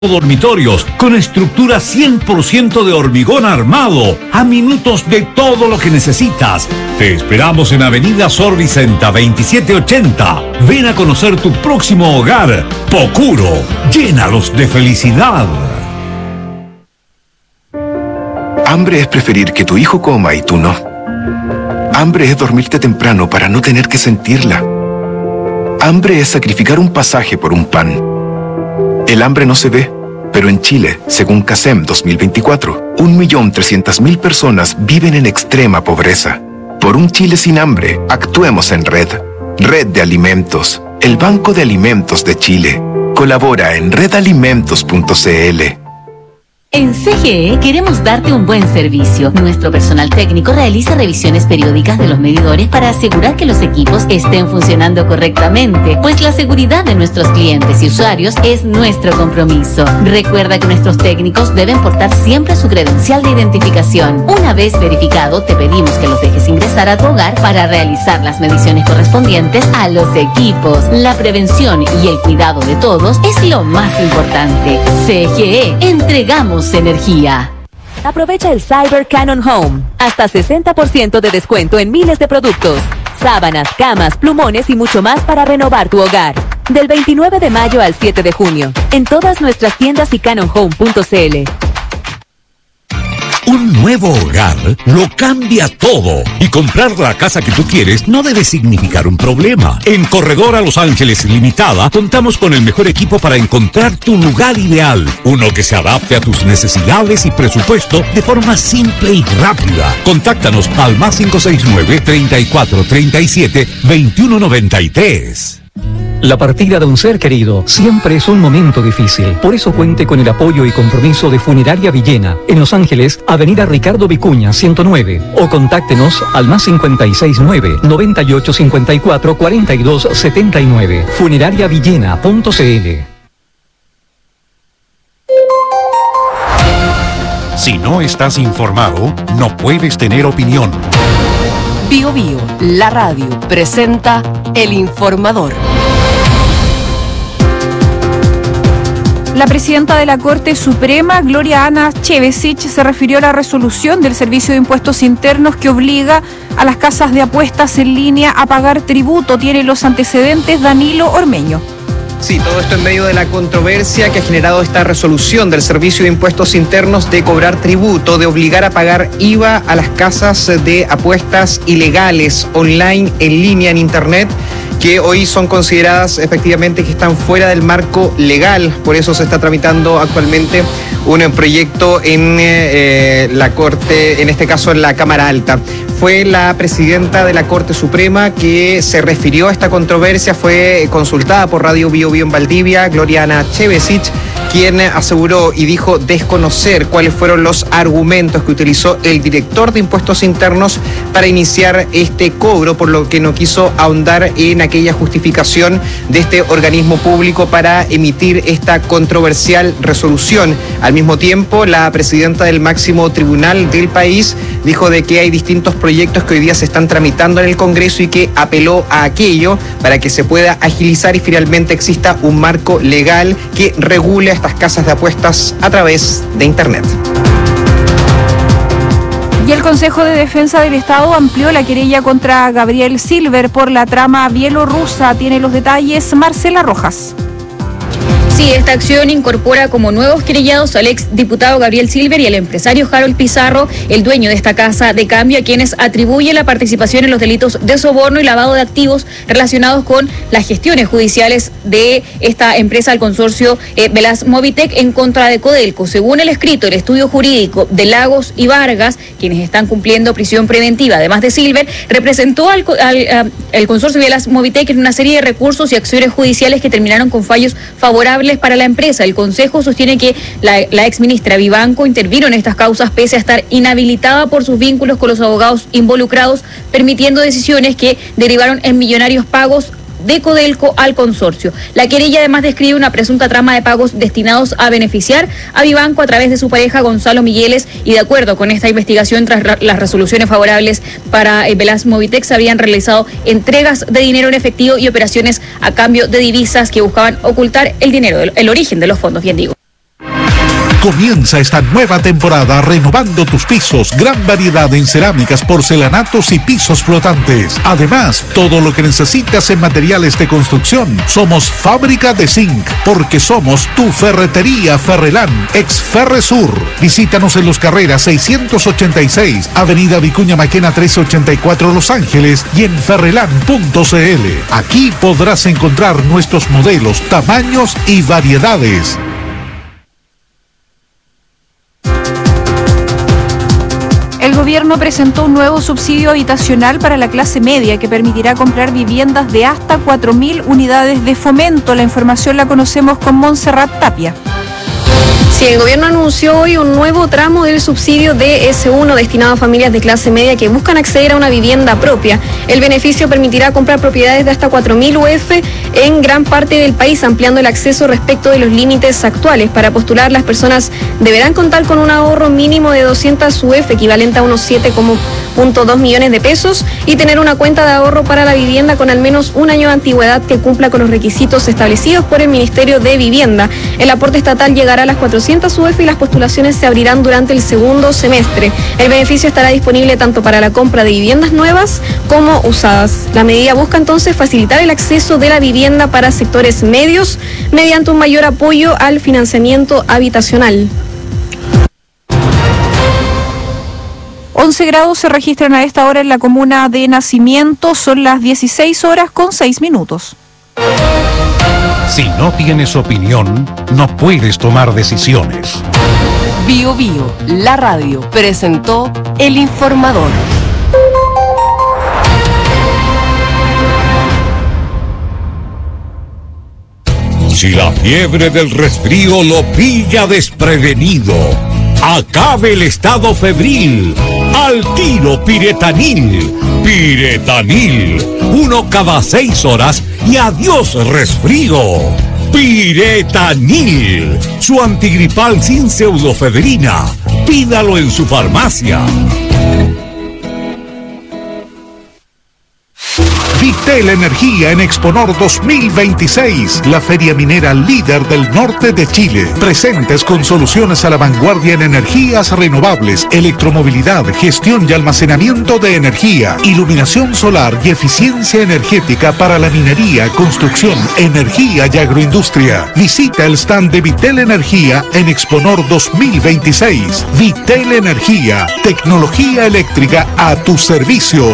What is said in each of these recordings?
dormitorios con estructura 100% de hormigón armado, a minutos de todo lo que necesitas. Te esperamos en Avenida Sor Vicenta 2780. Ven a conocer tu próximo hogar. Pocuro, llénalos de felicidad. Hambre es preferir que tu hijo coma y tú no. Hambre es dormirte temprano para no tener que sentirla. Hambre es sacrificar un pasaje por un pan. El hambre no se ve, pero en Chile, según CASEM 2024, 1.300.000 personas viven en extrema pobreza. Por un Chile sin hambre, actuemos en red. Red de Alimentos, el Banco de Alimentos de Chile. Colabora en redalimentos.cl. En CGE queremos darte un buen servicio. Nuestro personal técnico realiza revisiones periódicas de los medidores para asegurar que los equipos estén funcionando correctamente, pues la seguridad de nuestros clientes y usuarios es nuestro compromiso. Recuerda que nuestros técnicos deben portar siempre su credencial de identificación. Una vez verificado, te pedimos que los dejes ingresar a tu hogar para realizar las mediciones correspondientes a los equipos. La prevención y el cuidado de todos es lo más importante. CGE, entregamos energía. Aprovecha el Cyber Canon Home. Hasta 60% de descuento en miles de productos. Sábanas, camas, plumones y mucho más para renovar tu hogar. Del 29 de mayo al 7 de junio. En todas nuestras tiendas y canonhome.cl. Un nuevo hogar lo cambia todo. Y comprar la casa que tú quieres no debe significar un problema. En Corredora Los Ángeles Limitada contamos con el mejor equipo para encontrar tu lugar ideal. Uno que se adapte a tus necesidades y presupuesto de forma simple y rápida. Contáctanos al +569 34 37 21 93. La partida de un ser querido siempre es un momento difícil. Por eso cuente con el apoyo y compromiso de Funeraria Villena, en Los Ángeles, Avenida Ricardo Vicuña, 109. O contáctenos al +569 9854 4279. Funerariavillena.cl. Si no estás informado, no puedes tener opinión. Bio Bio, la radio, presenta El Informador. La presidenta de la Corte Suprema, Gloria Ana Chevesich, se refirió a la resolución del Servicio de Impuestos Internos que obliga a las casas de apuestas en línea a pagar tributo. Tiene los antecedentes Danilo Ormeño. Sí, todo esto en medio de la controversia que ha generado esta resolución del Servicio de Impuestos Internos de cobrar tributo, de obligar a pagar IVA a las casas de apuestas ilegales, online, en línea, en Internet, que hoy son consideradas efectivamente que están fuera del marco legal. Por eso se está tramitando actualmente un proyecto en la Corte, en este caso en la Cámara Alta. Fue la presidenta de la Corte Suprema que se refirió a esta controversia, fue consultada por Radio Bio Bio en Valdivia, Gloria Ana Chevesich, quien aseguró y dijo desconocer cuáles fueron los argumentos que utilizó el director de Impuestos Internos para iniciar este cobro, por lo que no quiso ahondar en aquella justificación de este organismo público para emitir esta controversial resolución. Al mismo tiempo, la presidenta del máximo tribunal del país dijo de que hay distintos proyectos que hoy día se están tramitando en el Congreso y que apeló a aquello para que se pueda agilizar y finalmente exista un marco legal que regule a estas casas de apuestas a través de Internet. Y el Consejo de Defensa del Estado amplió la querella contra Gabriel Silver por la trama bielorrusa. Tiene los detalles Marcela Rojas. Sí, esta acción incorpora como nuevos querellados al ex diputado Gabriel Silver y al empresario Harold Pizarro, el dueño de esta casa de cambio, a quienes atribuye la participación en los delitos de soborno y lavado de activos relacionados con las gestiones judiciales de esta empresa al consorcio Velas Movitech en contra de Codelco. Según el escrito del estudio jurídico de Lagos y Vargas, quienes están cumpliendo prisión preventiva, además de Silver, representó al consorcio Velas Movitech en una serie de recursos y acciones judiciales que terminaron con fallos favorables para la empresa. El Consejo sostiene que la exministra Vivanco intervino en estas causas pese a estar inhabilitada por sus vínculos con los abogados involucrados, permitiendo decisiones que derivaron en millonarios pagos de Codelco al consorcio. La querella además describe una presunta trama de pagos destinados a beneficiar a Vivanco a través de su pareja Gonzalo Migueles, y de acuerdo con esta investigación, tras las resoluciones favorables para Velas Movitech, se habían realizado entregas de dinero en efectivo y operaciones a cambio de divisas que buscaban ocultar el dinero, el origen de los fondos, bien digo. Comienza esta nueva temporada renovando tus pisos, gran variedad en cerámicas, porcelanatos y pisos flotantes. Además, todo lo que necesitas en materiales de construcción. Somos Fábrica de Zinc, porque somos tu ferretería Ferrelán, ex Ferresur. Visítanos en Los Carreras 686, Avenida Vicuña Maquena 1384 Los Ángeles y en ferrelán.cl. Aquí podrás encontrar nuestros modelos, tamaños y variedades. El gobierno presentó un nuevo subsidio habitacional para la clase media que permitirá comprar viviendas de hasta 4.000 unidades de fomento. La información la conocemos con Montserrat Tapia. Sí, el gobierno anunció hoy un nuevo tramo del subsidio DS1 destinado a familias de clase media que buscan acceder a una vivienda propia. El beneficio permitirá comprar propiedades de hasta 4.000 UF en gran parte del país, ampliando el acceso respecto de los límites actuales. Para postular, las personas deberán contar con un ahorro mínimo de 200 UF, equivalente a unos 7,2 millones de pesos, y tener una cuenta de ahorro para la vivienda con al menos un año de antigüedad que cumpla con los requisitos establecidos por el Ministerio de Vivienda. El aporte estatal llegará a las 400 UF y las postulaciones se abrirán durante el segundo semestre. El beneficio estará disponible tanto para la compra de viviendas nuevas como usadas. La medida busca entonces facilitar el acceso de la vivienda para sectores medios mediante un mayor apoyo al financiamiento habitacional. 11 grados se registran a esta hora en la comuna de Nacimiento. Son las 16:06. Si no tienes opinión, no puedes tomar decisiones. Bio Bio, la radio, presentó El Informador. Si la fiebre del resfrío lo pilla desprevenido, acabe el estado febril. Al tiro Piretanil. Piretanil. 1 cada 6 horas y adiós resfrío. Piretanil. Su antigripal sin pseudofebrina. Pídalo en su farmacia. Vitel Energía en Exponor 2026, la feria minera líder del norte de Chile. Presentes con soluciones a la vanguardia en energías renovables, electromovilidad, gestión y almacenamiento de energía, iluminación solar y eficiencia energética para la minería, construcción, energía y agroindustria. Visita el stand de Vitel Energía en Exponor 2026. Vitel Energía, tecnología eléctrica a tu servicio.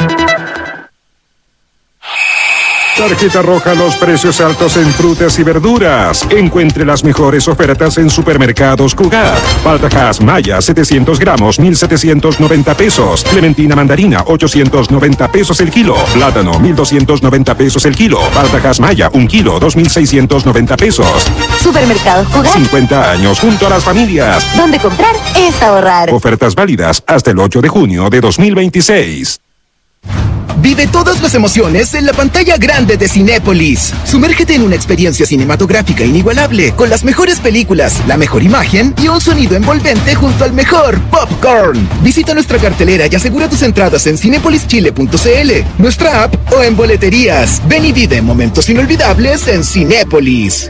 Tarjeta roja, los precios altos en frutas y verduras. Encuentre las mejores ofertas en Supermercados Cugat. Paltajas Maya, 700 gramos, 1,790 pesos. Clementina mandarina, 890 pesos el kilo. Plátano, 1,290 pesos el kilo. Paltajas Maya, 1 kilo, 2,690 pesos. Supermercados Cugat. 50 años junto a las familias. Donde comprar es ahorrar. Ofertas válidas hasta el 8 de junio de 2026. Vive todas las emociones en la pantalla grande de Cinépolis. Sumérgete en una experiencia cinematográfica inigualable, con las mejores películas, la mejor imagen y un sonido envolvente junto al mejor popcorn. Visita nuestra cartelera y asegura tus entradas en cinepolischile.cl, nuestra app o en boleterías. Ven y vive momentos inolvidables en Cinépolis.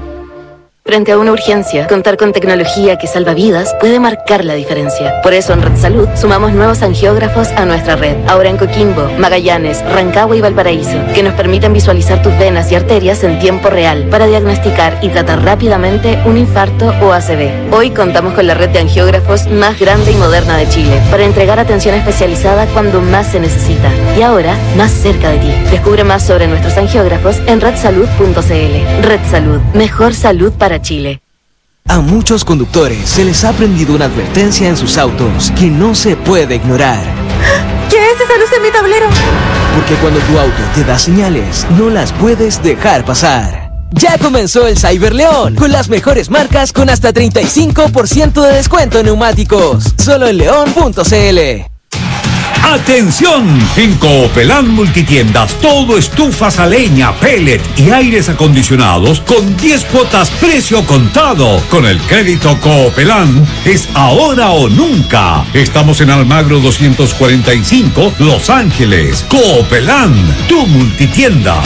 Frente a una urgencia, contar con tecnología que salva vidas puede marcar la diferencia. Por eso en Red Salud sumamos nuevos angiógrafos a nuestra red, ahora en Coquimbo, Magallanes, Rancagua y Valparaíso, que nos permiten visualizar tus venas y arterias en tiempo real para diagnosticar y tratar rápidamente un infarto o ACV. Hoy contamos con la red de angiógrafos más grande y moderna de Chile para entregar atención especializada cuando más se necesita. Y ahora, más cerca de ti. Descubre más sobre nuestros angiógrafos en redsalud.cl. Red Salud, mejor salud para Chile. A muchos conductores se les ha prendido una advertencia en sus autos que no se puede ignorar. ¿Qué es esa luz en mi tablero? Porque cuando tu auto te da señales, no las puedes dejar pasar. Ya comenzó el Cyberleón, con las mejores marcas con hasta 35% de descuento en neumáticos. Solo en león.cl. ¡Atención! En Coopelán Multitiendas, todo estufas a leña, pellet y aires acondicionados con 10 cuotas precio contado. Con el crédito Coopelán es ahora o nunca. Estamos en Almagro 245, Los Ángeles. Coopelán, tu multitienda.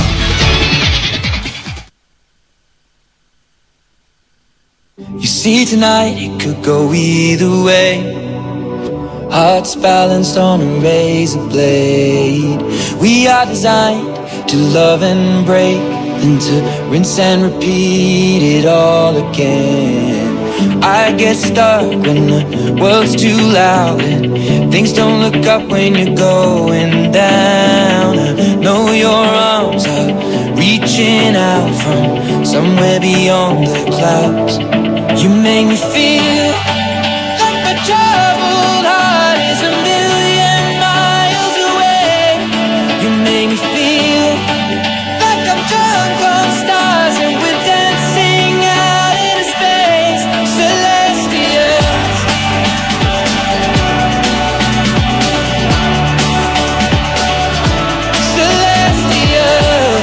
You see tonight it could go either way. Hearts balanced on a razor blade. We are designed to love and break, then to rinse and repeat it all again. I get stuck when the world's too loud and things don't look up when you're going down. I know your arms are reaching out from somewhere beyond the clouds. You make me feel like my troubled heart is a million miles away. You make me feel like I'm drunk on stars and we're dancing out in space. Celestials. Celestials.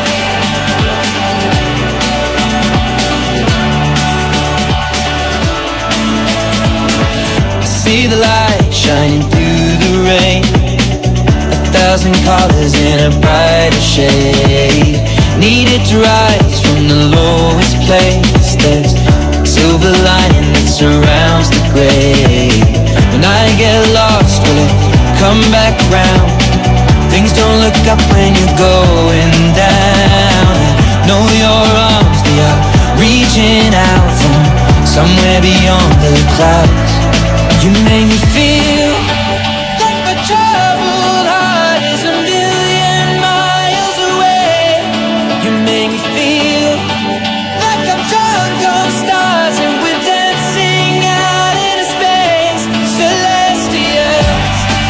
See the light shining through the rain, 1,000 colors in a brighter shade. Needed to rise from the lowest place. There's silver lining that surrounds the gray. When I get lost, will it come back round? Things don't look up when you're going down. I know your arms, they are reaching out from somewhere beyond the clouds. You make me feel like my troubled heart is a million miles away. You make me feel like I'm drunk on stars and we're dancing out in space. Celestials.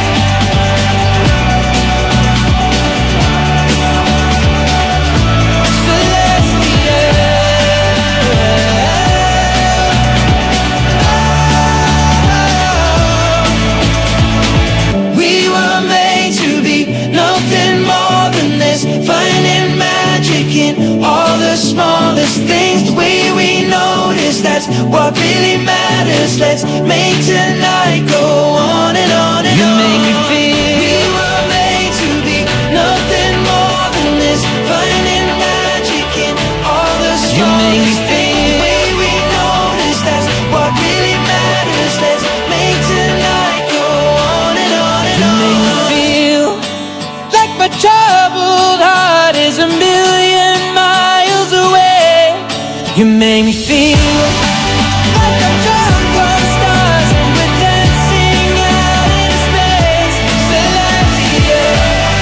We were made to be nothing more than this, finding magic in all the smallest things. The way we notice, that's what really matters. Let's make tonight go on and on and on. You make me feel we were made to be nothing more than this, finding magic in all the smallest things. You make me feel the way we notice, that's what really matters. Let's make tonight go on and on and on. You make me feel like my troubled heart is a million miles away. You make me feel like I'm drunk on stars and we're dancing out in space. Celestial.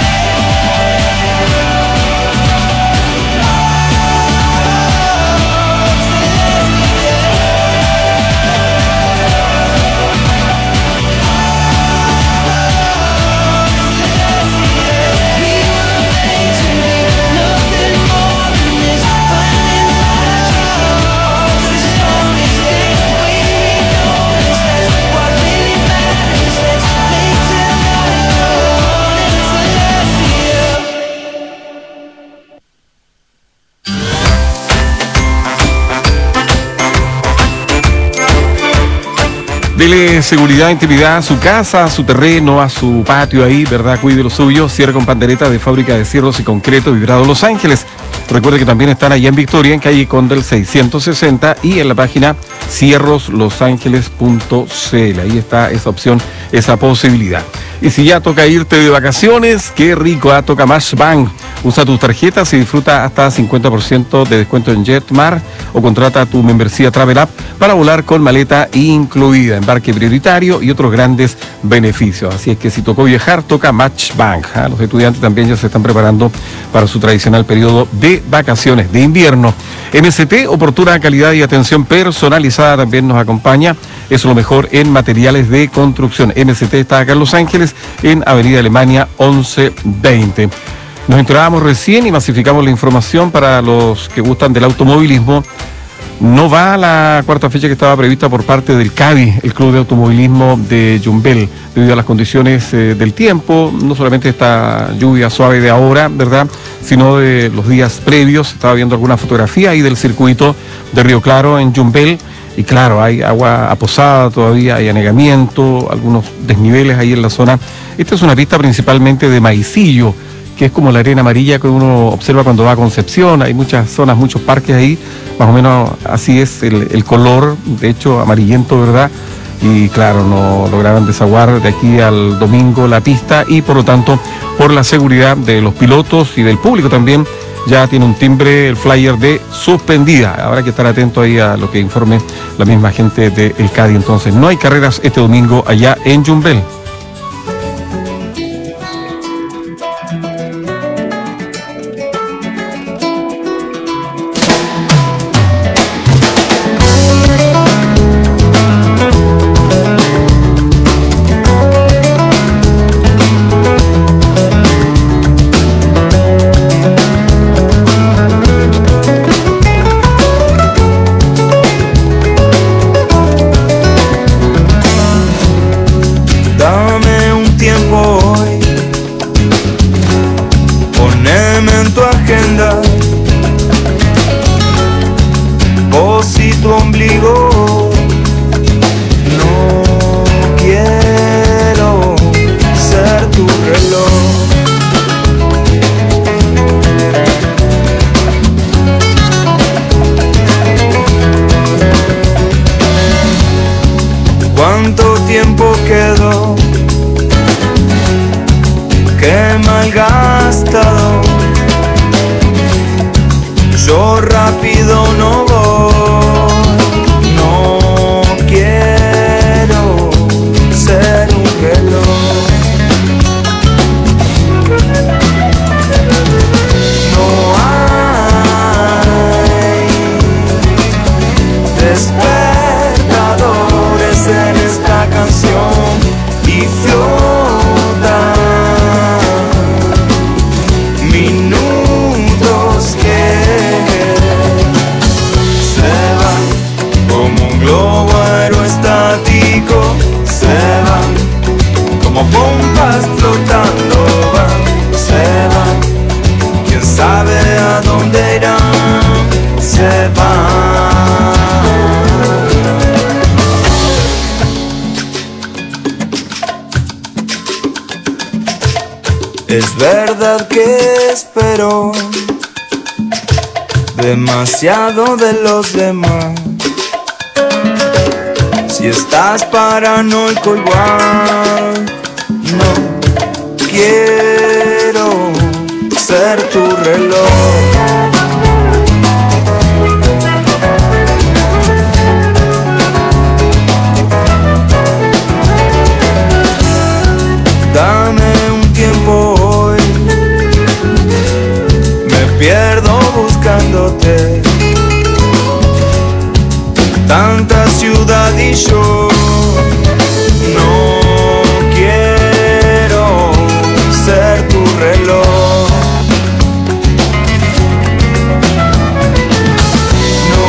Dele seguridad, intimidad a su casa, a su terreno, a su patio ahí, ¿verdad? Cuide lo suyo. Cierre con pandereta de Fábrica de Cierros y Concreto Vibrado Los Ángeles. Recuerde que también están allá en Victoria, en calle Condel 660 y en la página cierroslosangeles.cl. Ahí está esa opción, esa posibilidad. Y si ya toca irte de vacaciones, qué rico, toca Mashbank. Usa tus tarjetas y disfruta hasta 50% de descuento en JetMar o contrata tu membresía Travel App para volar con maleta incluida, embarque prioritario y otros grandes beneficios. Así es que si tocó viajar, toca Mashbank. Los estudiantes también ya se están preparando para su tradicional periodo de vacaciones de invierno. MST, oportuna calidad y atención personalizada, también nos acompaña. Es lo mejor en materiales de construcción. MST está acá en Los Ángeles, en Avenida Alemania 1120. Nos enterábamos recién y masificamos la información para los que gustan del automovilismo. No va a la cuarta fecha que estaba prevista por parte del CADI, el Club de Automovilismo de Yumbel, debido a las condiciones del tiempo, no solamente esta lluvia suave de ahora, ¿verdad?, sino de los días previos. Estaba viendo alguna fotografía ahí del circuito de Río Claro en Yumbel, y claro, hay agua aposada todavía, hay anegamiento, algunos desniveles ahí en la zona. Esta es una pista principalmente de maicillo, que que es como la arena amarilla que uno observa cuando va a Concepción. Hay muchas zonas, muchos parques ahí, más o menos así es el color, de hecho amarillento, ¿verdad? Y claro, no lograron desaguar de aquí al domingo la pista y por lo tanto, por la seguridad de los pilotos y del público también, ya tiene un timbre el flyer de suspendida. Habrá que estar atento ahí a lo que informe la misma gente del CADI. Entonces, no hay carreras este domingo allá en Yumbel. ¿Cuánto tiempo quedó? Qué malgastado. Yo rápido no voy, no quiero ser un reloj. No hay despertadores en esta canción y flotan minutos que se van como un globo aerostático, se van como pompas flotando, van, se van, quién sabe a dónde irán, se van. Es verdad que espero demasiado de los demás. Si estás paranoico igual, no quiero ser tu reloj. Dame un tiempo hoy, me pierdo buscándote. Tanta ciudad y yo no quiero ser tu reloj. No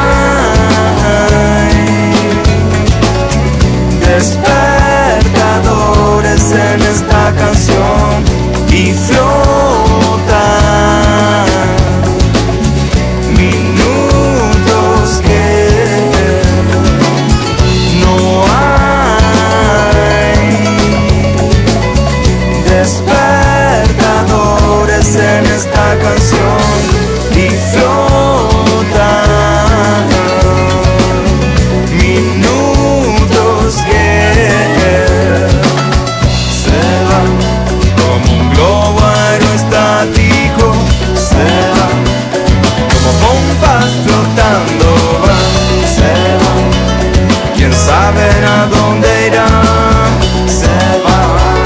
hay despertadores en esta canción y flotan minutos que no hay despertadores en esta canción y flotan minutos que se van como un globo aerostático, se van como pompas flotando, van, se van, quién sabe a dónde irán, se van,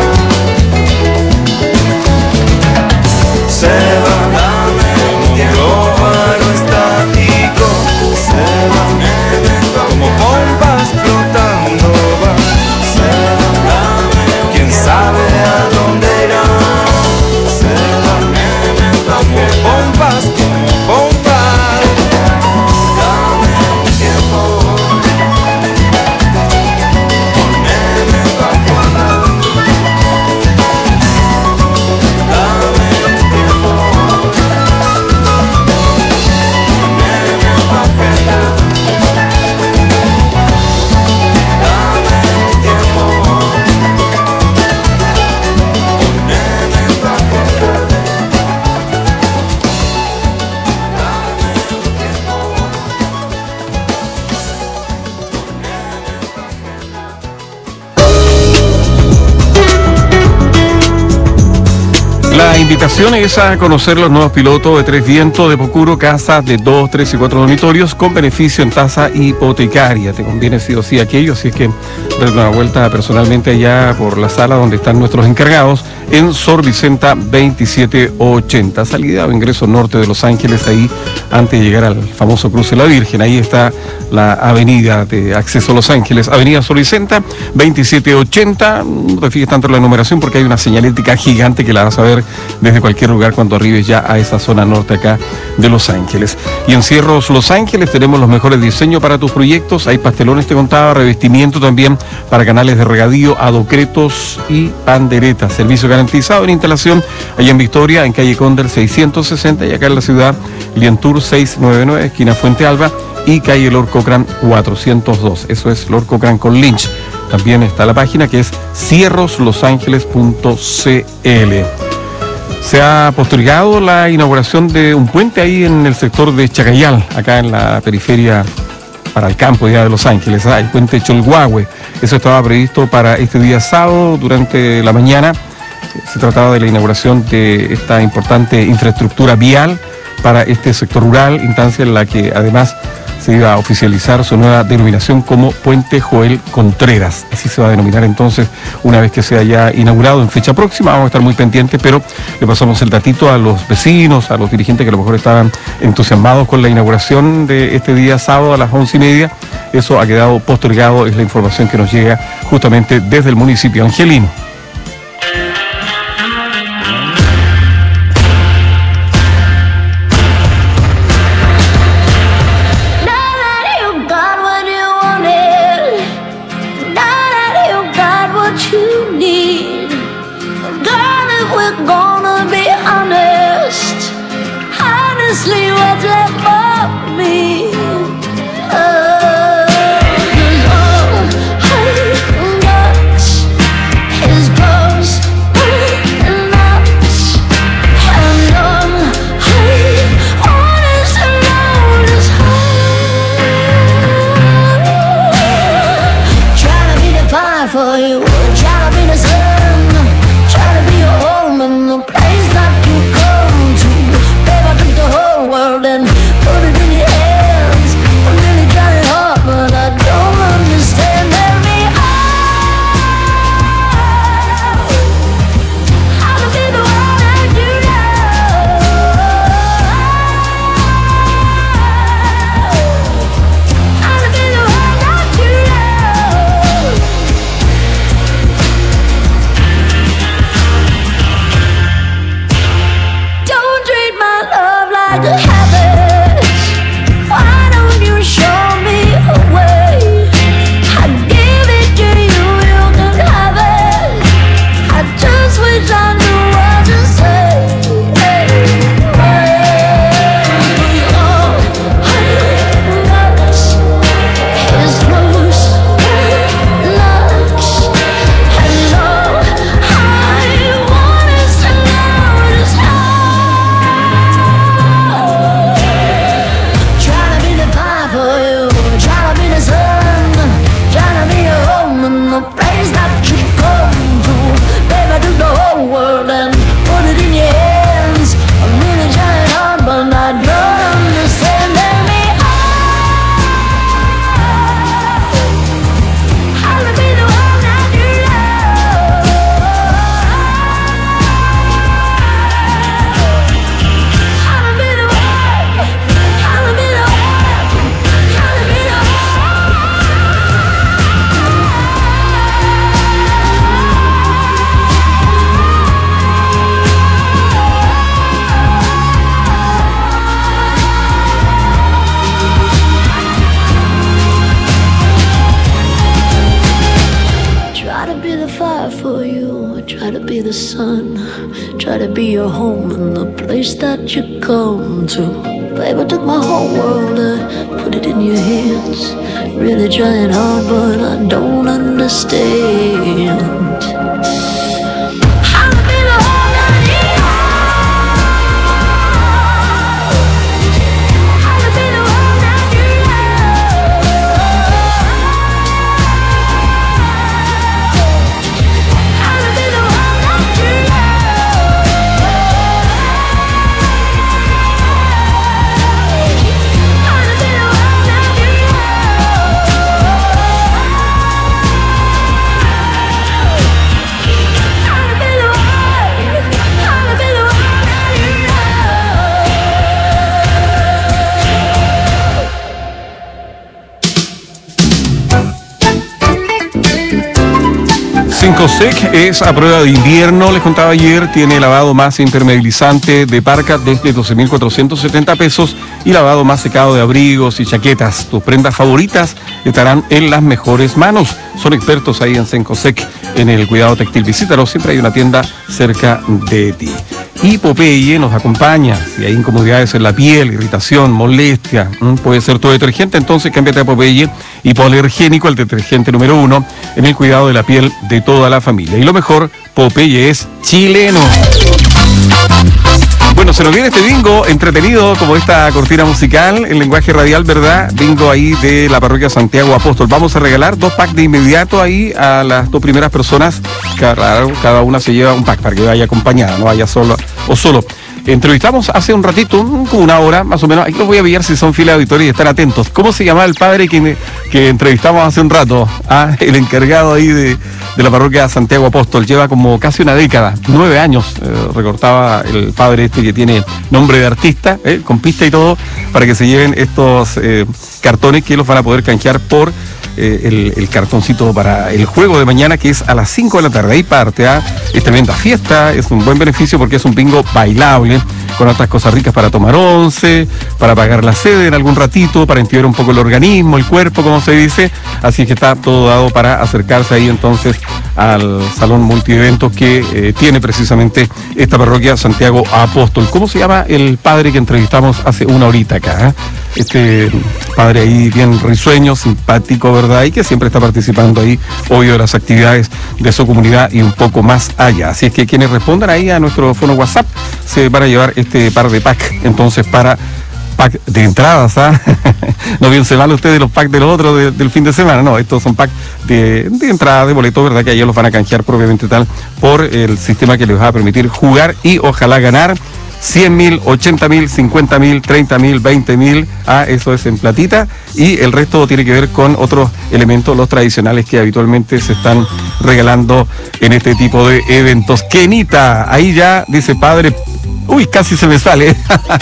se van, como un globo aerostático, se van, como pompas flotando, van, se van, quién sabe a dónde irán, se van, como pompas, dame un tiempo, poneme invitación es a conocer los nuevos pilotos de Tres Vientos de Pocuro, casas de 2, 3 y 4 dormitorios con beneficio en tasa hipotecaria. Te conviene sí o sí aquello, así es que date una vuelta personalmente allá por la sala donde están nuestros encargados en Sor Vicenta 2780, salida o ingreso norte de Los Ángeles, ahí antes de llegar al famoso Cruce la Virgen. Ahí está la avenida de acceso a Los Ángeles, avenida Sor Vicenta 2780. No te fijes tanto en la numeración porque hay una señalética gigante que la vas a ver desde cualquier lugar cuando arribes ya a esa zona norte acá de Los Ángeles. Y en Cierros Los Ángeles tenemos los mejores diseños para tus proyectos. Hay pastelones, te contaba, revestimiento también para canales de regadío, adocretos y panderetas. Servicio garantizado en instalación allá en Victoria, en calle Cóndor 660, y acá en la ciudad Lientour 699, esquina Fuente Alba, y calle Lord Cochrane 402. Eso es Lord Cochrane con Lynch. También está la página que es cierroslosangeles.cl. Se ha postergado la inauguración de un puente ahí en el sector de Chacayal, acá en la periferia para el campo ya de Los Ángeles, el puente Cholguahue. Eso estaba previsto para este día sábado durante la mañana. Se trataba de la inauguración de esta importante infraestructura vial para este sector rural, instancia en la que además se iba a oficializar su nueva denominación como Puente Joel Contreras. Así se va a denominar entonces una vez que sea ya inaugurado en fecha próxima. Vamos a estar muy pendientes, pero le pasamos el datito a los vecinos, a los dirigentes que a lo mejor estaban entusiasmados con la inauguración de este día sábado a las 11:30. Eso ha quedado postergado, es la información que nos llega justamente desde el municipio angelino. You come to, baby, took my whole world, put it in your hands. Really trying hard, but I don't understand. Cencosec es a prueba de invierno, les contaba ayer, tiene lavado más impermeabilizante de parca desde 12.470 pesos y lavado más secado de abrigos y chaquetas. Tus prendas favoritas estarán en las mejores manos. Son expertos ahí en Cencosec en el cuidado textil. Visítalos, siempre hay una tienda cerca de ti. Y Popeye nos acompaña. Si hay incomodidades en la piel, irritación, molestia, puede ser tu detergente, entonces cámbiate a Popeye Hipoalergénico, el detergente número 1 en el cuidado de la piel de toda la familia. Y lo mejor, Popeye es chileno. Bueno, se nos viene este bingo entretenido como esta cortina musical en lenguaje radial, ¿verdad? Bingo ahí de la parroquia Santiago Apóstol. Vamos a regalar 2 packs de inmediato ahí a las 2 primeras personas. Cada una se lleva un pack para que vaya acompañada, no vaya solo o solo. Entrevistamos hace un ratito, como una hora más o menos. Aquí los voy a pillar si son fila de auditorio y están atentos. ¿Cómo se llamaba el padre que entrevistamos hace un rato? El encargado ahí de la parroquia Santiago Apóstol. Lleva como casi una década, 9 años, recortaba el padre este que tiene nombre de artista, con pista y todo, para que se lleven estos cartones que los van a poder canjear por el cartoncito para el juego de mañana, que es a las 5 de la tarde. Ahí parte, es tremenda fiesta, es un buen beneficio porque es un bingo bailable, con otras cosas ricas para tomar once, para apagar la sed en algún ratito, para integrar un poco el organismo, el cuerpo, como se dice. Así que está todo dado para acercarse ahí entonces al salón multieventos que tiene precisamente esta parroquia Santiago Apóstol. ¿Cómo se llama el padre que entrevistamos hace una horita acá? Este padre ahí bien risueño, simpático, ¿verdad? Y que siempre está participando ahí, obvio, de las actividades de su comunidad y un poco más allá. Así es que quienes respondan ahí a nuestro fono WhatsApp se van a llevar este par de pack, entonces para pack de entradas, no piensen mal ustedes los packs de los otros del fin de semana, no, estos son packs de entrada, de boleto, ¿verdad? Que ayer los van a canjear propiamente tal por el sistema que les va a permitir jugar y ojalá ganar 100.000, 80.000, 50.000, 30.000, 20.000, eso es en platita, y el resto tiene que ver con otros elementos, los tradicionales que habitualmente se están regalando en este tipo de eventos. Kenita, ahí ya dice padre. Uy, casi se me sale.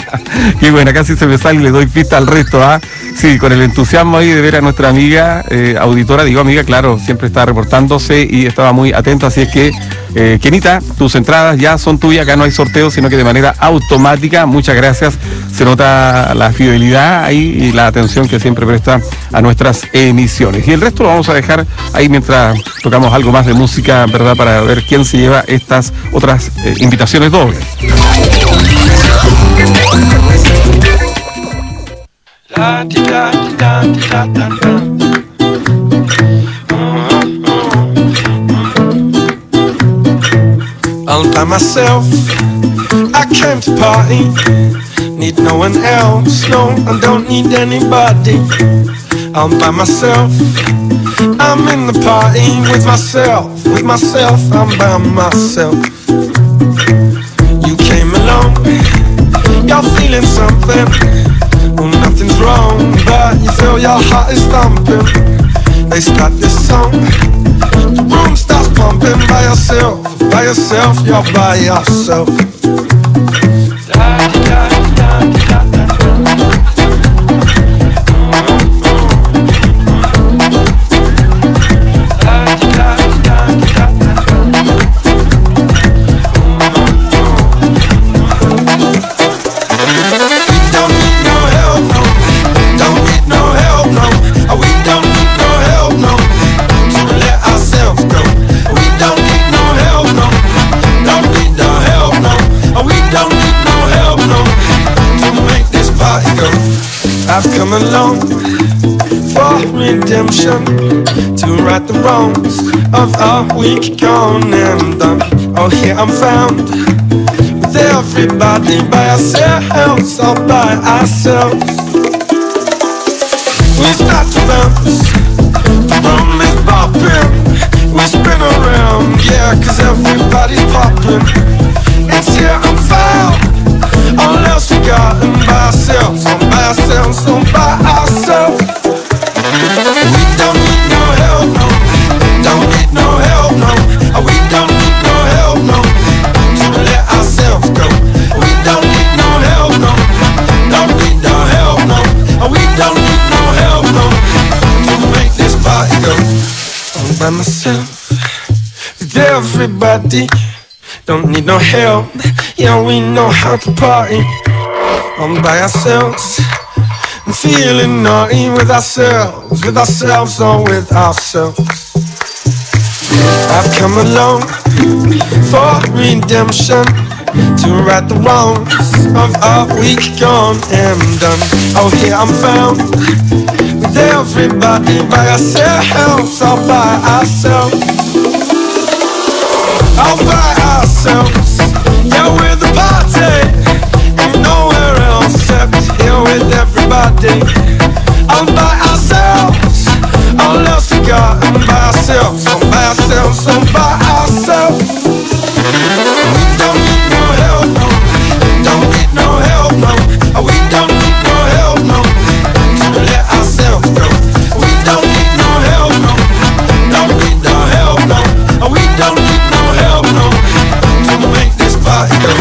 Qué buena, casi se me sale y le doy pista al resto, Sí, con el entusiasmo ahí de ver a nuestra amiga auditora, digo amiga, claro, siempre está reportándose y estaba muy atenta, así es que, Kenita, tus entradas ya son tuyas, acá no hay sorteo, sino que de manera automática. Muchas gracias, se nota la fidelidad ahí y la atención que siempre presta a nuestras emisiones. Y el resto lo vamos a dejar ahí mientras tocamos algo más de música, ¿verdad? Para ver quién se lleva estas otras invitaciones dobles. All by myself, I came to party. Need no one else, no, I don't need anybody. All by myself, I'm in the party with myself, I'm by myself. You came along, you're feeling something. Well, nothing's wrong, but you feel your heart is thumping. They start this song, the room starts pumping. By yourself, you're by yourself. I've come along for redemption, to right the wrongs of a week gone and done. Oh, here I'm found with everybody by ourselves, all by ourselves. We start to bounce, the room is popping, we spin around, yeah, cause everybody's popping. It's here I'm found, all else forgotten, by ourselves, all by ourselves, all by ourselves. We don't need no help, no, don't need no help, no. We don't need no help, no, to let ourselves go. We don't need no help, no, don't need no help, no. We don't need no help, no, to make this party go. All by myself, with everybody. Don't need no help, yeah, we know how to party. On by ourselves, and feeling naughty with ourselves, or with ourselves. I've come along for redemption, to right the wrongs of a week gone and done. Oh, here I'm found with everybody by ourselves, all by ourselves, all by ourselves. Yeah, we're the party, and nowhere else except here with everybody. All by ourselves, all else we got, and by ourselves, all by ourselves, all by ourselves. We don't need no help, no. Don't need no help, no. We don't need no help, no. To let ourselves go. We don't need no help, no. Don't need no help, no. We don't need no help, no. To make this party go.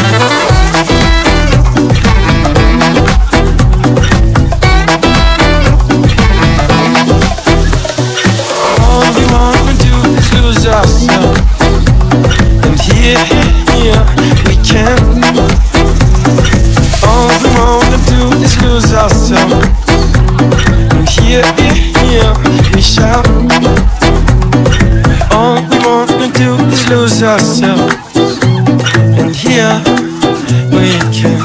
All we wanna do is lose ourselves. And here we can. All we wanna do is lose ourselves. And here we shall. All we wanna do is lose ourselves. And here we can.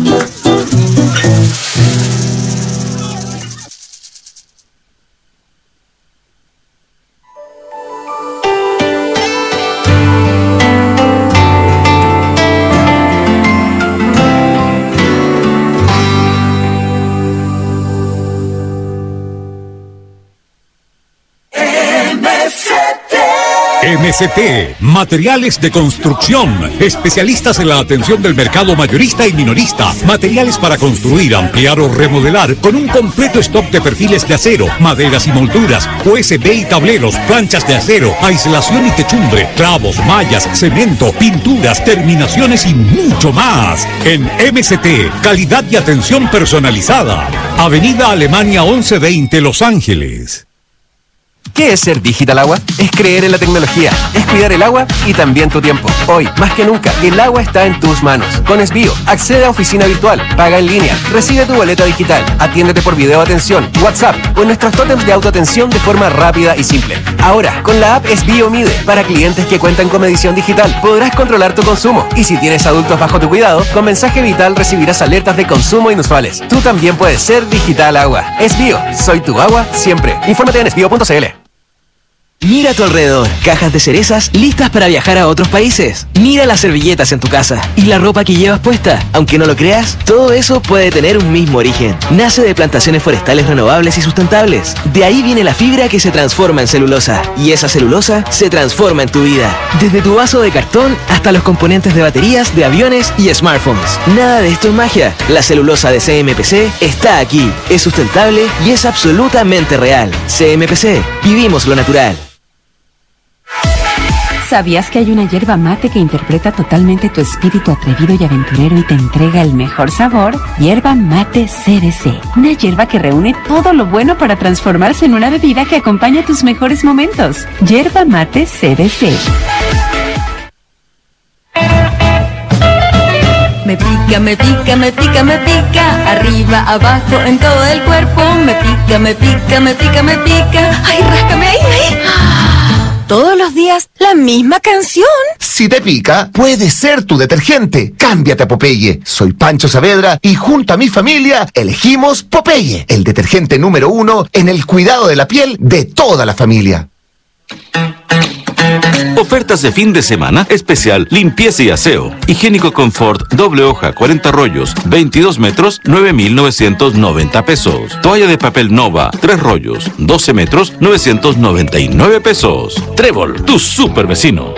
MCT, materiales de construcción, especialistas en la atención del mercado mayorista y minorista, materiales para construir, ampliar o remodelar, con un completo stock de perfiles de acero, maderas y molduras, USB y tableros, planchas de acero, aislación y techumbre, clavos, mallas, cemento, pinturas, terminaciones y mucho más. En MCT, calidad y atención personalizada. Avenida Alemania 1120, Los Ángeles. ¿Qué es ser Digital Agua? Es creer en la tecnología, es cuidar el agua y también tu tiempo. Hoy, más que nunca, el agua está en tus manos. Con Esbio, accede a oficina virtual, paga en línea, recibe tu boleta digital, atiéndete por video atención, WhatsApp o en nuestros tótems de autoatención de forma rápida y simple. Ahora, con la app Esbio Mide, para clientes que cuentan con medición digital, podrás controlar tu consumo. Y si tienes adultos bajo tu cuidado, con mensaje vital recibirás alertas de consumo inusuales. Tú también puedes ser Digital Agua. Esbio, soy tu agua siempre. Infórmate en esbio.cl. Mira a tu alrededor, cajas de cerezas listas para viajar a otros países. Mira las servilletas en tu casa y la ropa que llevas puesta. Aunque no lo creas, todo eso puede tener un mismo origen. Nace de plantaciones forestales renovables y sustentables. De ahí viene la fibra que se transforma en celulosa. Y esa celulosa se transforma en tu vida. Desde tu vaso de cartón hasta los componentes de baterías, de aviones y smartphones. Nada de esto es magia. La celulosa de CMPC está aquí. Es sustentable y es absolutamente real. CMPC, vivimos lo natural. ¿Sabías que hay una yerba mate que interpreta totalmente tu espíritu atrevido y aventurero y te entrega el mejor sabor? Yerba mate CBC. Una yerba que reúne todo lo bueno para transformarse en una bebida que acompaña tus mejores momentos. Yerba mate CBC. Me pica, me pica, me pica, me pica. Arriba, abajo, en todo el cuerpo. Me pica, me pica, me pica, me pica. Ay, ráscame ahí, ahí. Todos los días, la misma canción. Si te pica, puede ser tu detergente. Cámbiate a Popeye. Soy Pancho Saavedra y junto a mi familia elegimos Popeye, el detergente número 1 en el cuidado de la piel de toda la familia. Ofertas de fin de semana, especial limpieza y aseo. Higiénico Confort, doble hoja, 40 rollos, 22 metros, 9,990 pesos. Toalla de papel Nova, 3 rollos, 12 metros, 999 pesos. Trébol, tu super vecino.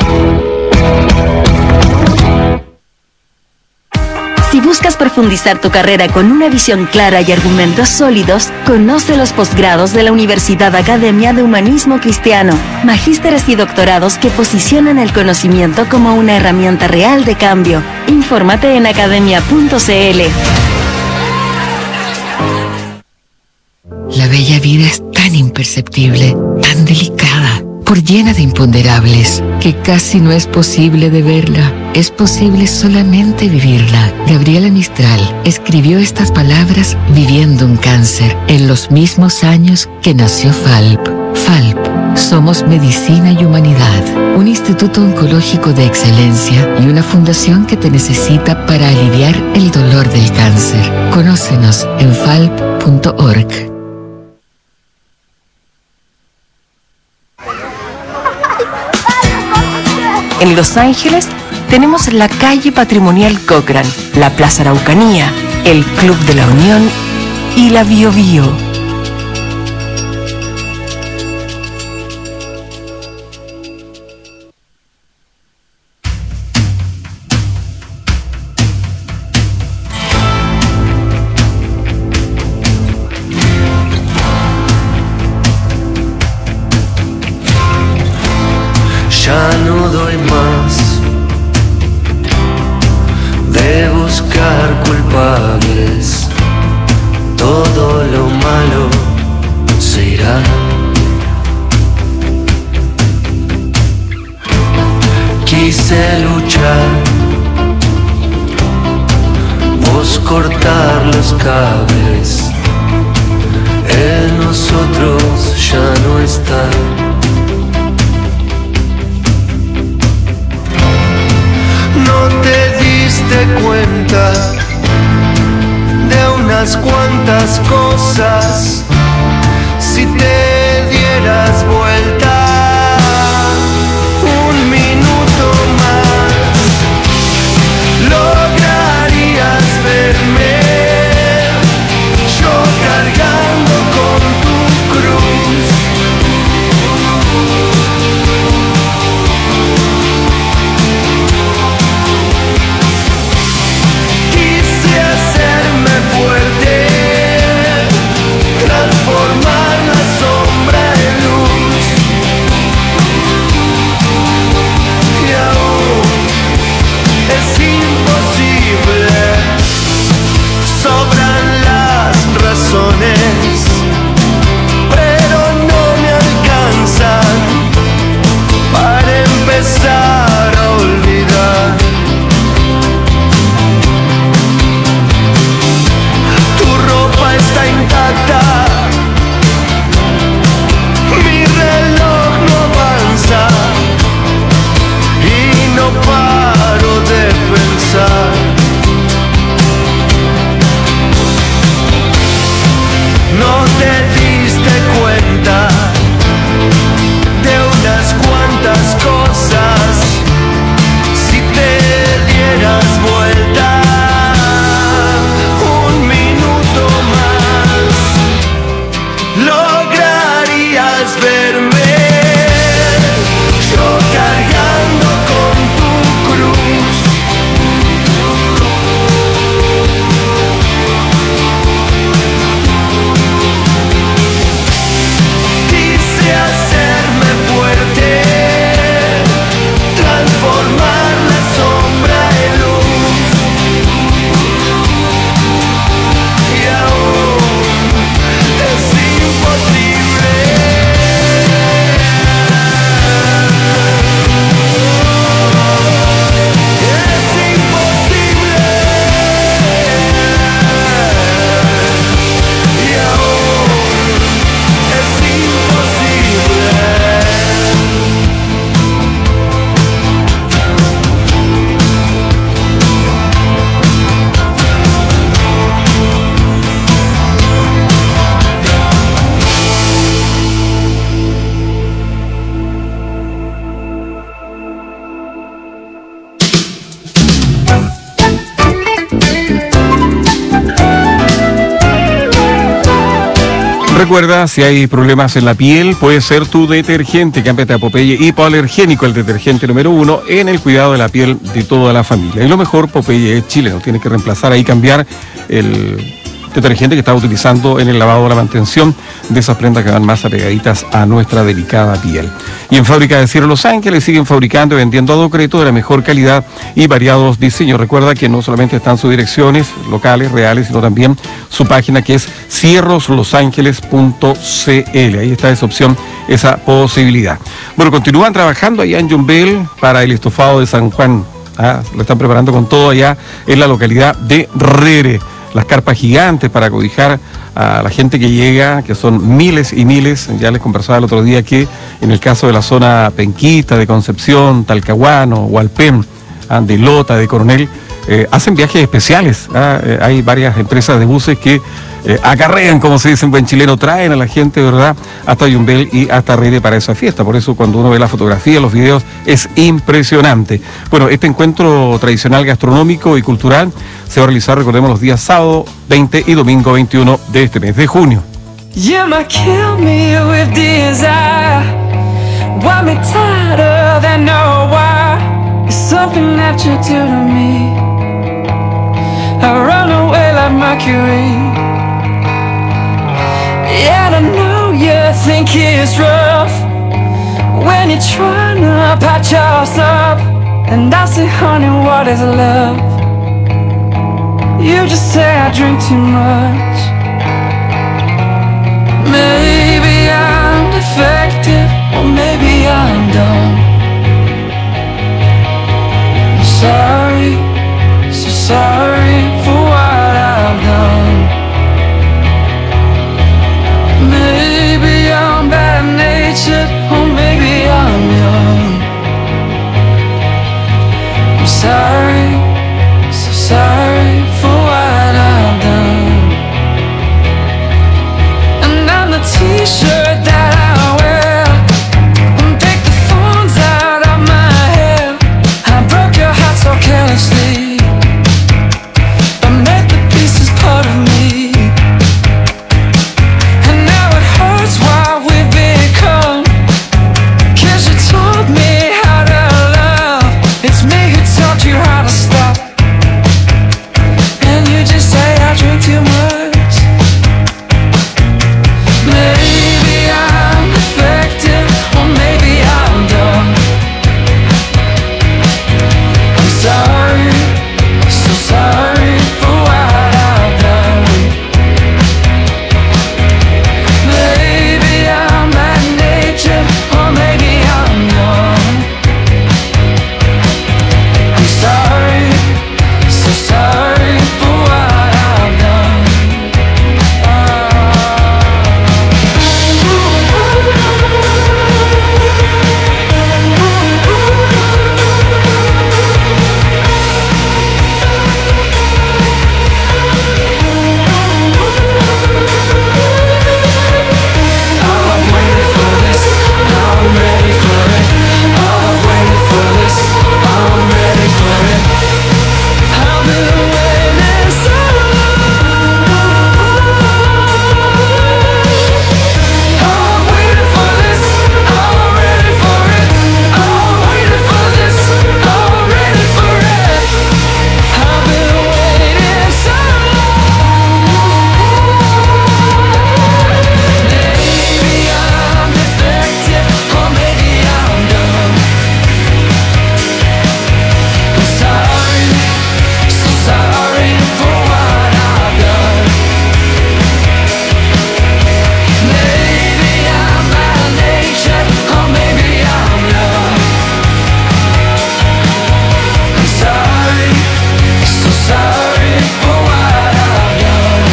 Si buscas profundizar tu carrera con una visión clara y argumentos sólidos, conoce los posgrados de la Universidad Academia de Humanismo Cristiano, magísteres y doctorados que posicionan el conocimiento como una herramienta real de cambio. Infórmate en academia.cl. La bella vida es tan imperceptible, tan delicada, por llena de imponderables, que casi no es posible de verla. Es posible solamente vivirla. Gabriela Mistral escribió estas palabras viviendo un cáncer en los mismos años que nació FALP. FALP. Somos Medicina y Humanidad, un instituto oncológico de excelencia y una fundación que te necesita para aliviar el dolor del cáncer. Conócenos en falp.org. En Los Ángeles tenemos la calle patrimonial Cochrane, la Plaza Araucanía, el Club de la Unión y la Bio Bio. Ya no doy más de buscar culpables, todo lo malo se irá. Quise luchar, vos cortar los cables, en nosotros ya no está. No te diste cuenta de unas cuantas cosas. Si te dieras vuelta un minuto más, lograrías verme yo cargando con tu cruz. Transformar la sombra en luz, y aún es imposible. Sobran las razones, pero no me alcanzan para empezar a olvidar. Tu ropa está intacta, mi reloj no avanza y no paro de pensar. No te diste cuenta de unas cuantas cosas. Si te dieras vuelta un minuto más, lograrías verme yo cargando con tu cruz. Quise hacerme fuerte, transformar la sombra en luz, y aún es imposible. Es imposible, y aún es imposible. Recuerda, si hay problemas en la piel, puede ser tu detergente. Cámbiate a Popeye Hipoalergénico, el detergente número 1 en el cuidado de la piel de toda la familia. Y lo mejor, Popeye es chileno. Tienes que reemplazar ahí, cambiar el detergente que está utilizando en el lavado o la mantención de esas prendas que van más apegaditas a nuestra delicada piel. Y en Fábrica de Cierre Los Ángeles siguen fabricando y vendiendo a Docreto de la mejor calidad y variados diseños. Recuerda que no solamente están sus direcciones locales, reales, sino también su página que es cierroslosangeles.cl. Ahí está esa opción, esa posibilidad. Bueno, continúan trabajando allá en Yumbel para el estofado de San Juan. Lo están preparando con todo allá en la localidad de Rere. Las carpas gigantes para cobijar a la gente que llega, que son miles y miles. Ya les conversaba el otro día que en el caso de la zona penquista, de Concepción, Talcahuano, Hualpén, de Lota, de Coronel, hacen viajes especiales. Hay varias empresas de buses que acarrean, como se dice en buen chileno, traen a la gente, ¿verdad?, hasta Yumbel y hasta Rere para esa fiesta. Por eso cuando uno ve la fotografía, los videos, es impresionante. Bueno, este encuentro tradicional gastronómico y cultural se va a realizar, recordemos, los días sábado 20 y domingo 21 de este mes de junio. You might kill me with desire. Want me tighter than no why. It's something that you do to me. I run away like Mercury. Yeah, I know you think it's rough when you're trying to patch us up. And I say, honey, what is love? You just say I drink too much. Maybe I'm defective, or maybe I'm dumb. I'm sorry, so sorry for what I've done. Maybe I'm bad-natured, or maybe I'm young. I'm sorry, so sorry for what I've done. And I'm the t-shirt that I wear, and take the thorns out of my hair. I broke your heart so carelessly, but made the pieces part of me. And now it hurts what we've become, 'cause you taught me how to love. It's me who taught you how to stop. And you just say I drink too much. Maybe I'm defective, or maybe I'm dumb. I'm sorry, so sorry for what I've done. Maybe I'm bad-natured, or maybe I'm young. I'm sorry, so sorry for what I've done. I've waited for this, now I'm ready for it. I've waited for this, I'm ready for it. I've been waiting so long. I've waited for this, I'm ready for it. I've waited for this, I'm ready for it. I've been waiting so long. Maybe I'm defective, or maybe I'm dumb. I'm sorry, so sorry for what I've done. Maybe I'm bad-natured, or maybe I'm young. I'm sorry, so sorry for what I've done.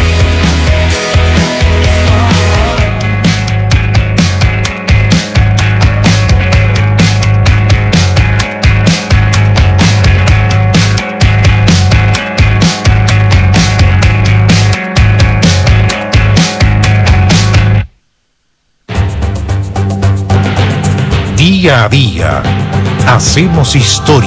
Día a día, hacemos historia.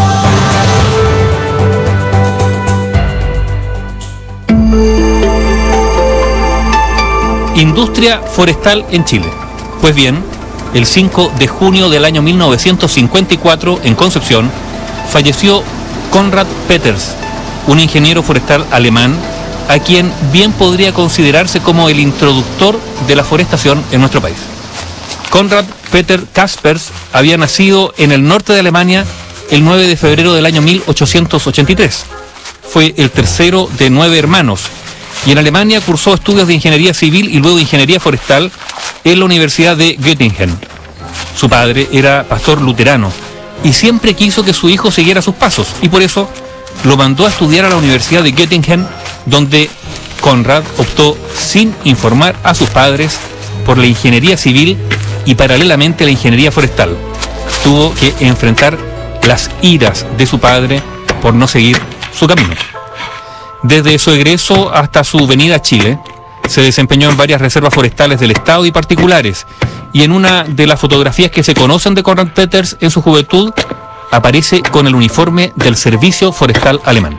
Industria forestal en Chile. Pues bien, el 5 de junio del año 1954, en Concepción, falleció Konrad Peters, un ingeniero forestal alemán a quien bien podría considerarse como el introductor de la forestación en nuestro país. Konrad Peter Kaspers había nacido en el norte de Alemania el 9 de febrero del año 1883. Fue el tercero de 9 hermanos y en Alemania cursó estudios de ingeniería civil y luego de ingeniería forestal en la Universidad de Göttingen. Su padre era pastor luterano y siempre quiso que su hijo siguiera sus pasos y por eso lo mandó a estudiar a la Universidad de Göttingen, donde Konrad optó, sin informar a sus padres, por la ingeniería civil y paralelamente la ingeniería forestal. Tuvo que enfrentar las iras de su padre por no seguir su camino. Desde su egreso hasta su venida a Chile, se desempeñó en varias reservas forestales del Estado y particulares, y en una de las fotografías que se conocen de Konrad Peters en su juventud, aparece con el uniforme del Servicio Forestal Alemán.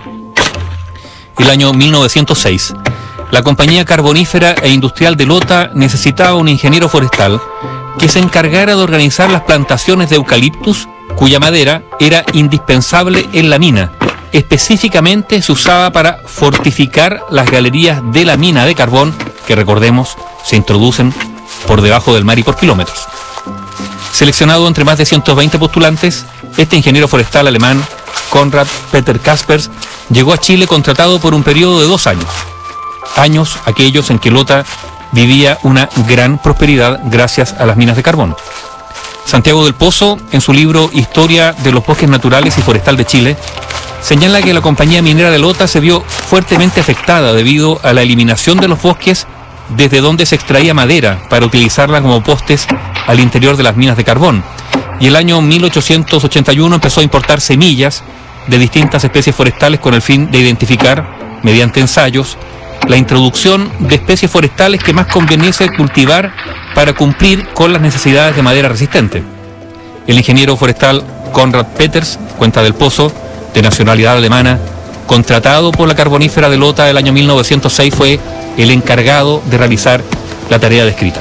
El año 1906, la compañía carbonífera e industrial de Lota necesitaba un ingeniero forestal que se encargara de organizar las plantaciones de eucaliptus, cuya madera era indispensable en la mina. Específicamente se usaba para fortificar las galerías de la mina de carbón, que recordemos, se introducen por debajo del mar y por kilómetros. Seleccionado entre más de 120 postulantes, este ingeniero forestal alemán, Konrad Peter Kaspers, llegó a Chile contratado por un periodo de 2 años. Años aquellos en que Lota vivía una gran prosperidad gracias a las minas de carbón. Santiago del Pozo, en su libro Historia de los Bosques Naturales y Forestal de Chile, señala que la compañía minera de Lota se vio fuertemente afectada debido a la eliminación de los bosques desde donde se extraía madera para utilizarla como postes al interior de las minas de carbón. Y el año 1881 empezó a importar semillas de distintas especies forestales con el fin de identificar, mediante ensayos, la introducción de especies forestales que más conveniese cultivar para cumplir con las necesidades de madera resistente. El ingeniero forestal Konrad Peters, cuenta del Pozo, de nacionalidad alemana, contratado por la carbonífera de Lota el año 1906, fue el encargado de realizar la tarea descrita.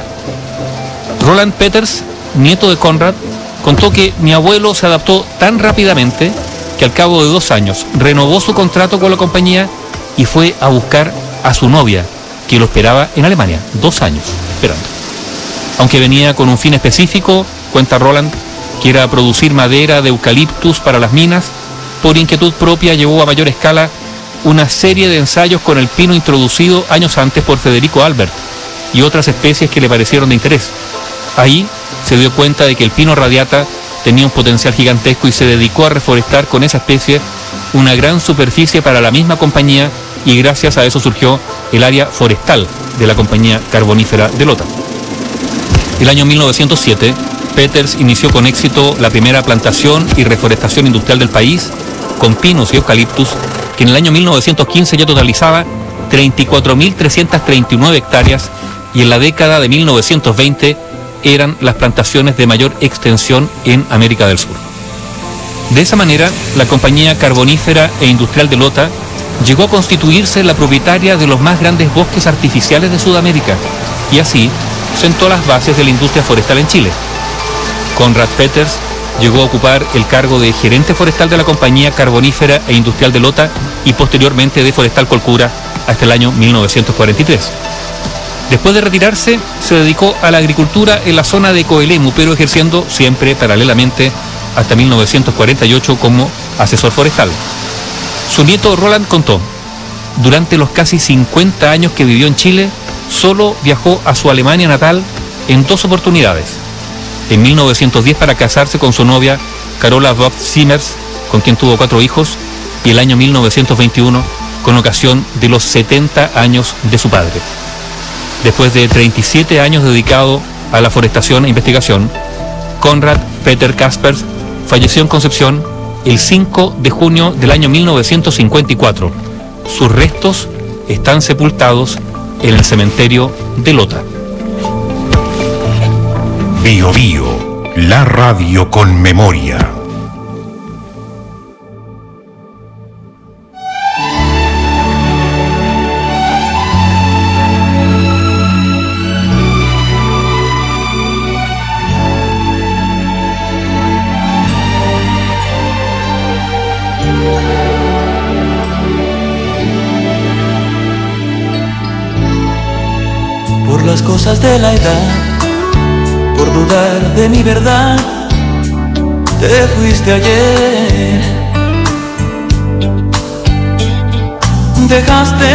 Roland Peters, nieto de Konrad, contó que mi abuelo se adaptó tan rápidamente que al cabo de 2 años renovó su contrato con la compañía y fue a buscar a su novia, que lo esperaba en Alemania, 2 años esperando. Aunque venía con un fin específico, cuenta Roland, que era producir madera de eucaliptus para las minas, por inquietud propia llevó a mayor escala una serie de ensayos con el pino introducido años antes por Federico Albert y otras especies que le parecieron de interés. Ahí se dio cuenta de que el pino radiata tenía un potencial gigantesco y se dedicó a reforestar con esa especie una gran superficie para la misma compañía, y gracias a eso surgió el área forestal de la compañía carbonífera de Lota. El año 1907, Peters inició con éxito la primera plantación y reforestación industrial del país, con pinos y eucaliptus, que en el año 1915 ya totalizaba 34.339 hectáreas, y en la década de 1920 eran las plantaciones de mayor extensión en América del Sur. De esa manera, la compañía carbonífera e industrial de Lota llegó a constituirse la propietaria de los más grandes bosques artificiales de Sudamérica, y así sentó las bases de la industria forestal en Chile. Konrad Peters llegó a ocupar el cargo de gerente forestal de la compañía carbonífera e industrial de Lota y posteriormente de Forestal Colcura hasta el año 1943. Después de retirarse, se dedicó a la agricultura en la zona de Coelemu, pero ejerciendo siempre paralelamente hasta 1948 como asesor forestal. Su nieto Roland contó: durante los casi 50 años que vivió en Chile, solo viajó a su Alemania natal en 2 oportunidades. En 1910 para casarse con su novia Carola Bob Simmers, con quien tuvo 4 hijos, y el año 1921 con ocasión de los 70 años de su padre. Después de 37 años dedicado a la forestación e investigación, Konrad Peter Kaspers falleció en Concepción el 5 de junio del año 1954. Sus restos están sepultados en el cementerio de Lota. Bio Bio, la radio con memoria. las cosas de la edad, por dudar de mi verdad, te fuiste ayer. Dejaste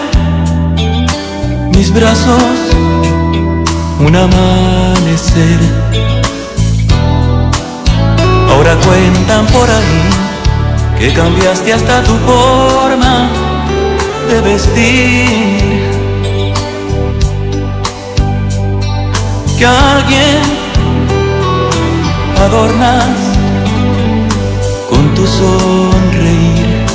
mis brazos un amanecer. Ahora cuentan por ahí que cambiaste hasta tu forma de vestir, que a alguien adornas con tu sonreír.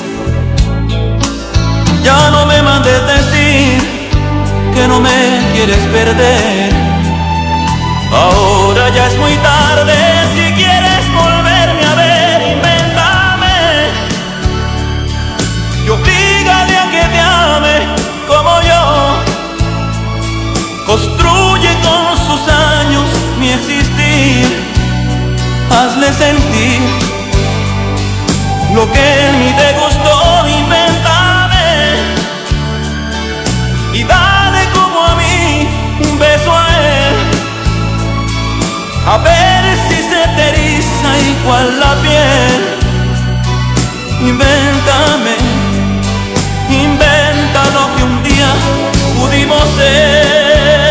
Ya no me mandes decir que no me quieres perder. Ahora ya es muy tarde, si quieres volverme a ver, invéntame y oblígale a que te ame como yo. Construye con sus años mi existir, hazle sentir lo que en mí te gustó, invéntame y dale como a mí un beso a él, a ver si se te eriza igual la piel. Invéntame, inventa lo que un día pudimos ser.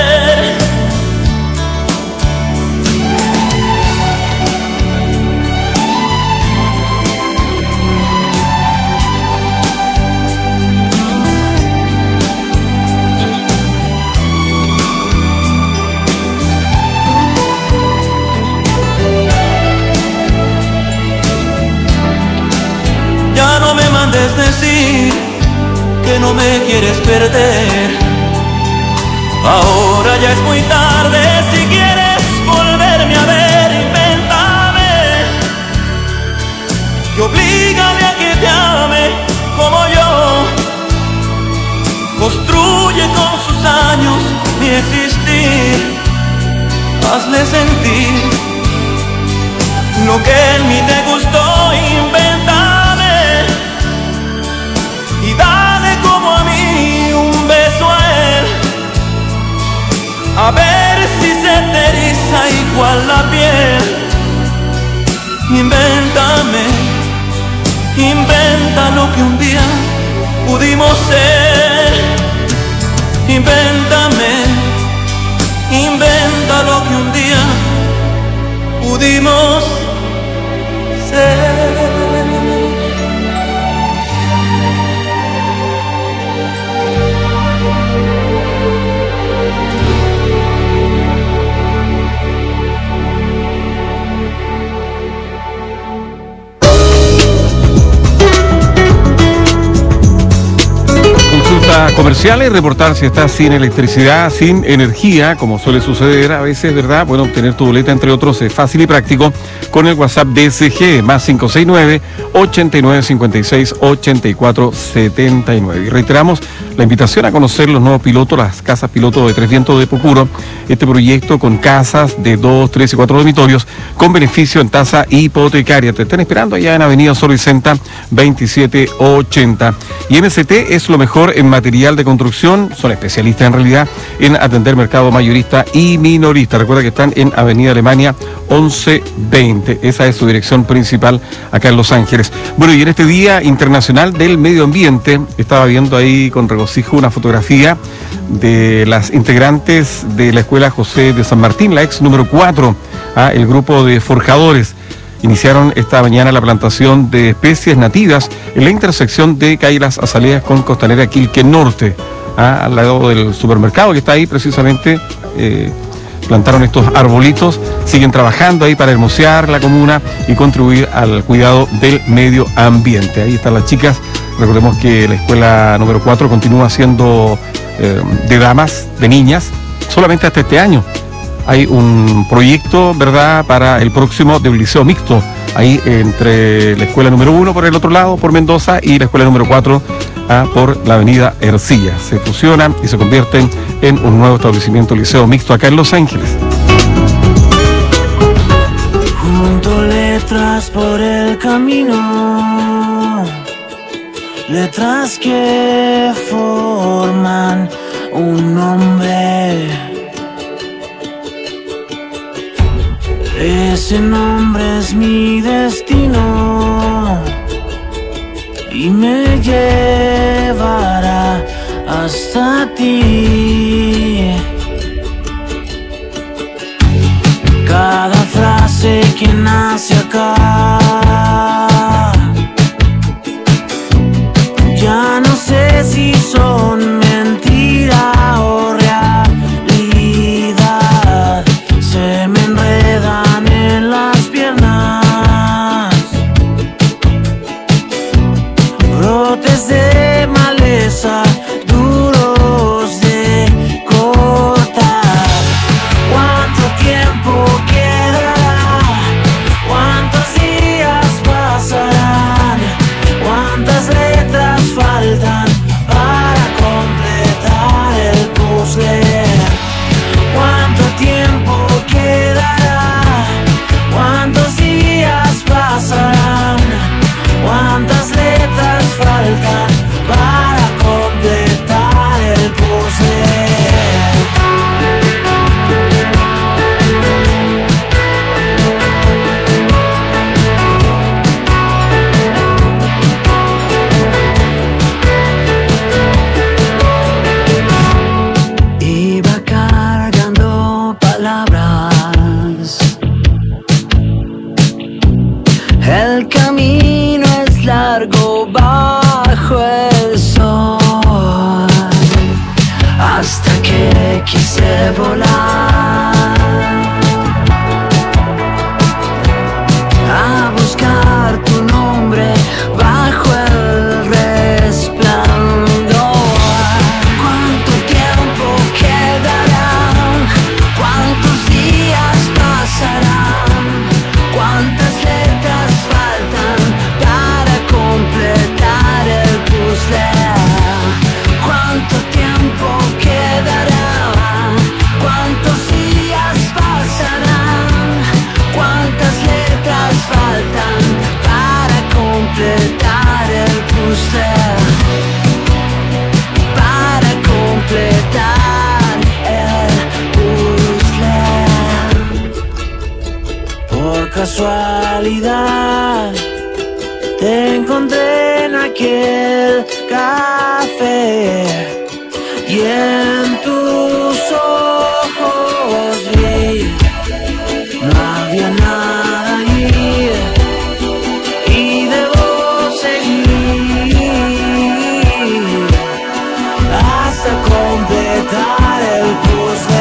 Ya no me mandes decir que no me quieres perder. Ahora ya es muy tarde, si quieres volverme a ver, invéntame y oblígale a que te ame como yo. Construye con sus años mi existir, hazle sentir lo que en mí te gustó, invéntame y dale como a mí un beso a él, a ver si se te eriza igual la piel. Invéntame, inventa lo que un día pudimos ser. Invéntame, inventa lo que un día pudimos ser. Comerciales, reportar si estás sin electricidad, sin energía, como suele suceder a veces, ¿verdad? Bueno, obtener tu boleta, entre otros, es fácil y práctico con el WhatsApp DSG, más 569-8956-8479. Y reiteramos la invitación a conocer los nuevos pilotos, las casas piloto de Tres Vientos de Pucuro, este proyecto con casas de 2, 3 y 4 dormitorios, con beneficio en tasa hipotecaria. Te están esperando allá en Avenida Sol Vicenta 2780. Y MST es lo mejor en material de construcción, son especialistas en realidad en atender mercado mayorista y minorista. Recuerda que están en Avenida Alemania 1120, esa es su dirección principal acá en Los Ángeles. Bueno, y en este Día Internacional del Medio Ambiente, estaba viendo ahí con regocijo una fotografía de las integrantes de la Escuela José de San Martín, la ex número 4, el grupo de forjadores. Iniciaron esta mañana la plantación de especies nativas en la intersección de calle Las Azaleas con Costanera Quilque Norte, al lado del supermercado que está ahí precisamente. Plantaron estos arbolitos, siguen trabajando ahí para hermosear la comuna y contribuir al cuidado del medio ambiente. Ahí están las chicas. Recordemos que la escuela número 4 continúa siendo de damas, de niñas, solamente hasta este año. Hay un proyecto, ¿verdad?, para el próximo de un liceo mixto, ahí entre la escuela número 1 por el otro lado, por Mendoza, y la escuela número 4 por la avenida Ercilla. Se fusionan y se convierten en un nuevo establecimiento liceo mixto acá en Los Ángeles. Junto letras por el camino, letras que forman un nombre. Ese nombre es mi destino y me llevará hasta ti. Cada frase que nace acá, ya no sé si son mentira o realidad. Se me enredan en las piernas brotes de maleza duros de cortar. ¿Cuánto tiempo quedará? ¿Cuántos días pasarán? ¿Cuántas letras faltan para completar el puzzle? ¿Cuánto tiempo quedará? ¿Cuántos días pasarán? ¿Cuántas letras faltan para completar el puzzle? Iba cargando palabras. El camino es largo bajo el sol, hasta que quise volar a buscar tu nombre bajo el resplandor. ¿Cuánto tiempo quedará? ¿Cuántos días pasarán? ¿Cuántas letras faltan para completar el puzzle? ¿Cuánto tiempo quedará? ¿Cuántos días pasarán? ¿Cuántas letras faltan para completar el puzzle? Para completar el puzzle. Por casualidad te encontré en aquel café y en tus ojos vi, no había nada allí y debo seguir hasta completar el puzzle.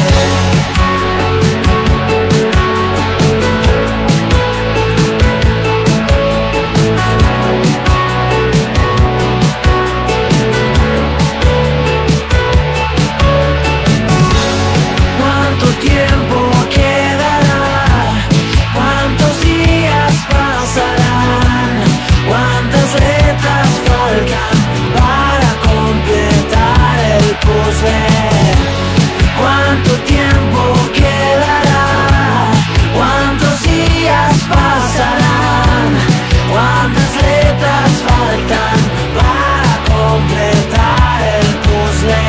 ¿Cuánto tiempo quedará? ¿Cuántos días pasarán? ¿Cuántas letras faltan para completar el puzzle? ¿Cuánto tiempo quedará? ¿Cuántos días pasarán? ¿Cuántas letras faltan para completar el puzzle?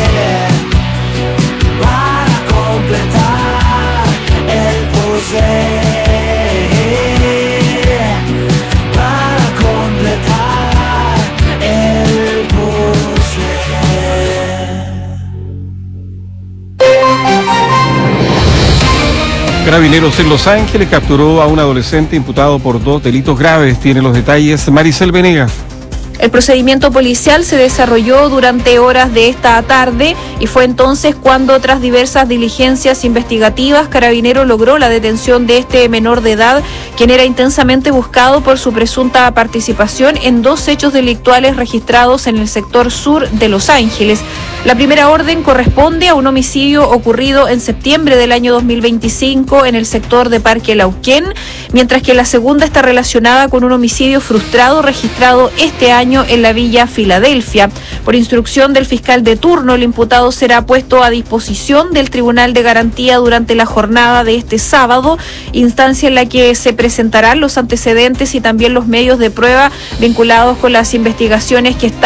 Para completar el puzzle. Para completar el puzzle. Carabineros en Los Ángeles capturó a un adolescente imputado por 2 delitos graves. Tiene los detalles Maricel Venegas. El procedimiento policial se desarrolló durante horas de esta tarde y fue entonces cuando, tras diversas diligencias investigativas, Carabinero logró la detención de este menor de edad, quien era intensamente buscado por su presunta participación en 2 hechos delictuales registrados en el sector sur de Los Ángeles. La primera orden corresponde a un homicidio ocurrido en septiembre del año 2025 en el sector de Parque Lauquén, mientras que la segunda está relacionada con un homicidio frustrado registrado este año en la Villa Filadelfia. Por instrucción del fiscal de turno, el imputado será puesto a disposición del Tribunal de Garantía durante la jornada de este sábado, instancia en la que se presentarán los antecedentes y también los medios de prueba vinculados con las investigaciones que están